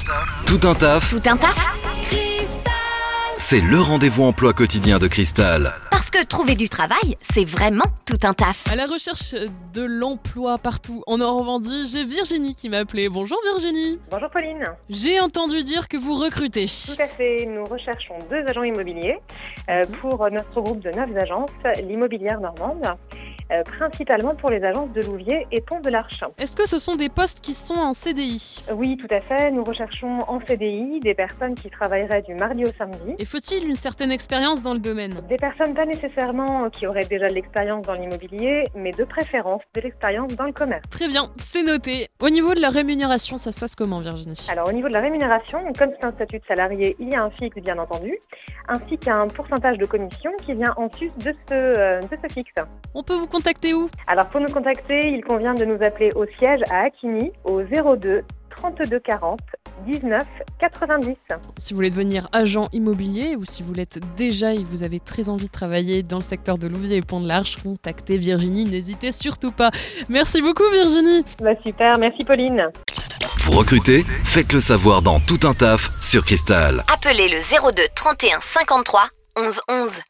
Tout un taf, Tout un taf? c'est le rendez-vous emploi quotidien de Cristal. Parce que trouver du travail, c'est vraiment tout un taf. À la recherche de l'emploi partout en Normandie, j'ai Virginie qui m'a appelé. Bonjour Virginie. Bonjour Pauline. J'ai entendu dire que vous recrutez. Tout à fait, nous recherchons 2 agents immobiliers pour notre groupe de 9 agences, l'immobilière normande, principalement pour les agences de Louviers et Pont de l'Arche. Est-ce que ce sont des postes qui sont en CDI? Oui, tout à fait, nous recherchons en CDI des personnes qui travailleraient du mardi au samedi. Et faut-il une certaine expérience dans le domaine? Des personnes pas nécessairement qui auraient déjà de l'expérience dans l'immobilier, mais de préférence de l'expérience dans le commerce. Très bien, c'est noté. Au niveau de la rémunération, ça se passe comment Virginie? Alors au niveau de la rémunération, comme c'est un statut de salarié, il y a un fixe bien entendu, ainsi qu'un pourcentage de commission qui vient en sus de ce fixe. On peut vous contacter où? Alors pour nous contacter, il convient de nous appeler au siège à Aquigny au 02 32 40 19 90. Si vous voulez devenir agent immobilier ou si vous l'êtes déjà et vous avez très envie de travailler dans le secteur de Louviers et Pont de l'Arche, contactez Virginie, n'hésitez surtout pas. Merci beaucoup Virginie. Super, merci Pauline. Vous recrutez? Faites-le savoir dans Tout un taf sur Cristal. Appelez le 02 31 53 11 11.